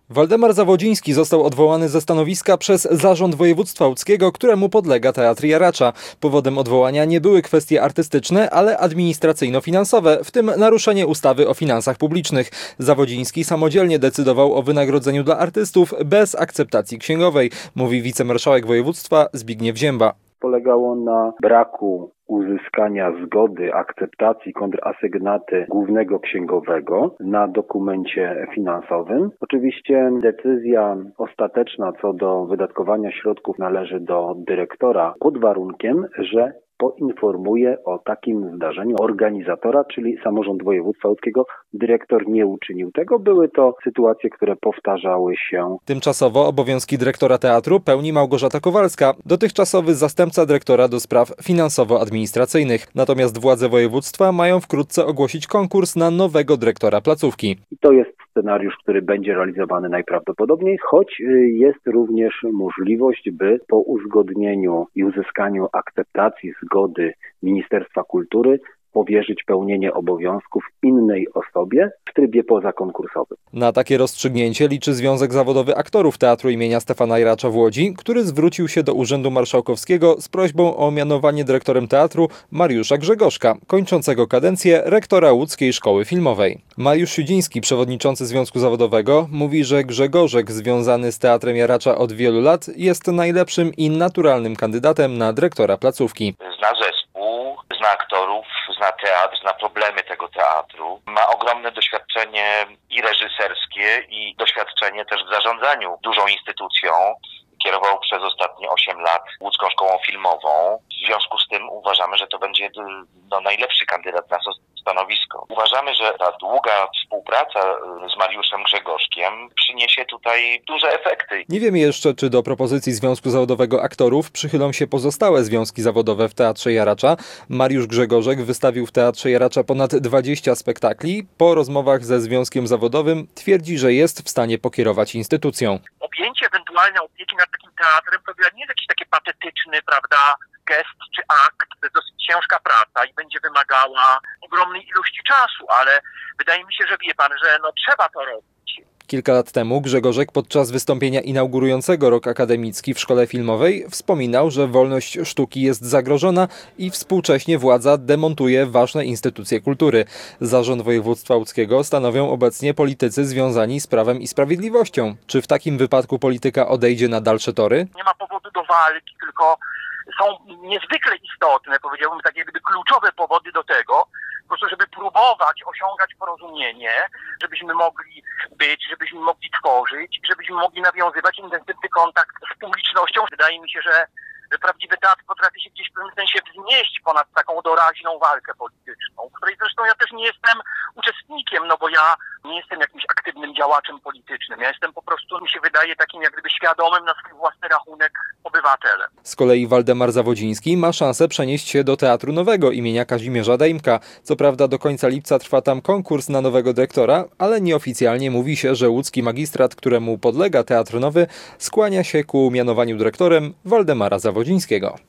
Waldemar Zawodziński został odwołany ze stanowiska przez Zarząd Województwa Łódzkiego, któremu podlega Teatr Jaracza. Powodem odwołania nie były kwestie artystyczne, ale administracyjno-finansowe, w tym naruszenie ustawy o finansach publicznych. Zawodziński samodzielnie decydował o wynagrodzeniu dla artystów bez akceptacji księgowej, mówi wicemarszałek województwa Zbigniew Zięba. Polegało na braku uzyskania zgody, akceptacji kontrasygnaty głównego księgowego na dokumencie finansowym. Oczywiście decyzja ostateczna co do wydatkowania środków należy do dyrektora pod warunkiem, że poinformuje o takim zdarzeniu organizatora, czyli samorząd województwa łódzkiego. Dyrektor nie uczynił tego. Były to sytuacje, które powtarzały się. Tymczasowo obowiązki dyrektora teatru pełni Małgorzata Kowalska, dotychczasowy zastępca dyrektora do spraw finansowo-administracyjnych. Natomiast władze województwa mają wkrótce ogłosić konkurs na nowego dyrektora placówki. I to jest scenariusz, który będzie realizowany najprawdopodobniej, choć jest również możliwość, by po uzgodnieniu i uzyskaniu akceptacji, zgody Ministerstwa Kultury powierzyć pełnienie obowiązków innej osobie w trybie pozakonkursowym. Na takie rozstrzygnięcie liczy Związek Zawodowy Aktorów Teatru imienia Stefana Jaracza w Łodzi, który zwrócił się do Urzędu Marszałkowskiego z prośbą o mianowanie dyrektorem teatru Mariusza Grzegorzka, kończącego kadencję rektora Łódzkiej Szkoły Filmowej. Mariusz Siudziński, przewodniczący Związku Zawodowego, mówi, że Grzegorzek związany z Teatrem Jaracza od wielu lat jest najlepszym i naturalnym kandydatem na dyrektora placówki. Zna zespół, zna aktorów, zna teatr, zna problemy tego teatru. Ma ogromne doświadczenie i reżyserskie, i doświadczenie też w zarządzaniu dużą instytucją. Kierował przez ostatnie 8 lat Łódzką Szkołą Filmową. W związku z tym uważamy, że to będzie najlepszy kandydat na stanowisko. Uważamy, że ta długa współpraca z Mariuszem Grzegorzkiem przyniesie tutaj duże efekty. Nie wiemy jeszcze, czy do propozycji Związku Zawodowego Aktorów przychylą się pozostałe związki zawodowe w Teatrze Jaracza. Mariusz Grzegorzek wystawił w Teatrze Jaracza ponad 20 spektakli. Po rozmowach ze Związkiem Zawodowym twierdzi, że jest w stanie pokierować instytucją. Objęcie ewentualnej opieki nad takim teatrem to nie jest jakiś taki patetyczny, prawda, gest czy akt. To jest dosyć ciężka praca i będzie wymagała ogromnej ilości czasu, ale wydaje mi się, że wie pan, że trzeba to robić. Kilka lat temu Grzegorzek podczas wystąpienia inaugurującego rok akademicki w Szkole Filmowej wspominał, że wolność sztuki jest zagrożona i współcześnie władza demontuje ważne instytucje kultury. Zarząd Województwa Łódzkiego stanowią obecnie politycy związani z Prawem i Sprawiedliwością. Czy w takim wypadku polityka odejdzie na dalsze tory? Nie ma powodu do walki, tylko są niezwykle istotne, powiedziałbym takie jakby kluczowe powody do tego, po prostu żeby próbować osiągać porozumienie, żebyśmy mogli być, żebyśmy mogli tworzyć, żebyśmy mogli nawiązywać intensywny kontakt z publicznością. Wydaje mi się, że prawdziwy teatr potrafi się gdzieś w pewnym sensie wznieść ponad taką doraźną walkę polityczną, której zresztą ja też nie jestem uczestnikiem, bo ja nie jestem jakimś aktywnym działaczem politycznym. Ja jestem po prostu, mi się wydaje, takim jak gdyby świadomym na swój własny rachunek obywatelem. Z kolei Waldemar Zawodziński ma szansę przenieść się do Teatru Nowego imienia Kazimierza Dejmka. Co prawda do końca lipca trwa tam konkurs na nowego dyrektora, ale nieoficjalnie mówi się, że łódzki magistrat, któremu podlega Teatr Nowy, skłania się ku mianowaniu dyrektorem Waldemara Zawodzińskiego.